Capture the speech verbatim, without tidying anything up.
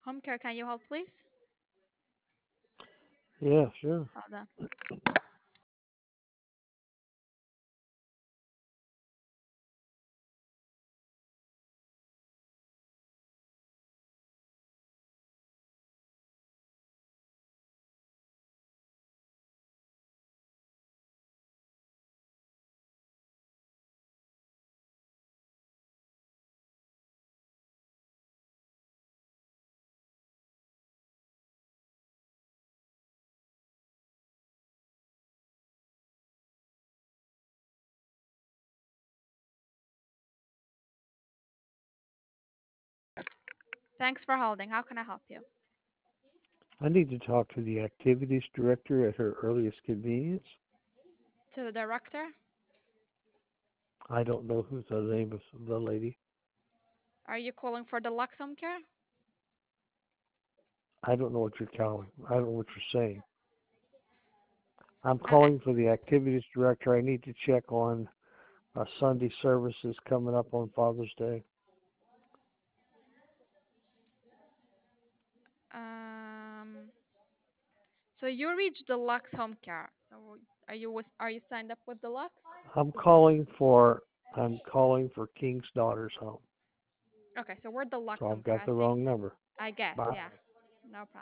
Home care, can you hold, please? Yeah, sure. Hold on. Thanks for holding. How can I help you? I need to talk to the activities director at her earliest convenience. To the director? I don't know who's the name of the lady. Are you calling for Deluxe Home Care? I don't know what you're calling. I don't know what you're saying. I'm I, I- calling for the activities director. I need to check on uh, Sunday services coming up on Father's Day. um. So you reached Deluxe Home Care. So are you with, are you signed up with Deluxe? I'm calling for I'm calling for King's Daughter's Home. Okay, so we're Deluxe So Home I've Care. got I the think wrong number. I guess, Bye. yeah. No problem.